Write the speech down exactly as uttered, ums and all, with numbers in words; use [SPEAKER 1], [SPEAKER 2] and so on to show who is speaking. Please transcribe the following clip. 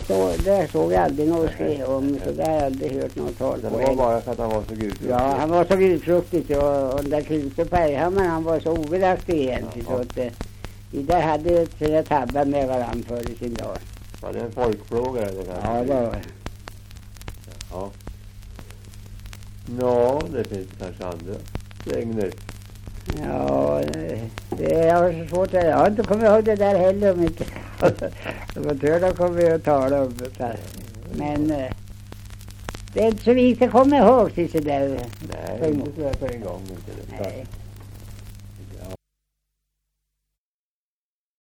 [SPEAKER 1] så, det såg jag aldrig något skriv om, så det har jag aldrig hört något tal
[SPEAKER 2] Det
[SPEAKER 1] på.
[SPEAKER 2] var bara för att han var så gudfruktig.
[SPEAKER 1] Ja, han var så gudfruktig och, och den där Christer Berghammar, han var så ovilaktig egentligen.
[SPEAKER 2] Ja, ja.
[SPEAKER 1] Så att eh, vi där hade ju tre tabbar med varandra för i sin dag.
[SPEAKER 2] Var det en folkplågare eller kanske?
[SPEAKER 1] Ja, det var det.
[SPEAKER 2] Ja. Nå, det finns kanske andra längder.
[SPEAKER 1] Ja, det, det är så svårt. Jag har inte kommit ihåg det där heller om inte. Amatörerna kommer ju att tala om det här. Men eh, det är inte så vi ska komma ihåg sig så där.
[SPEAKER 2] Nej, inte så där på en gång. Inte det.
[SPEAKER 1] Nej.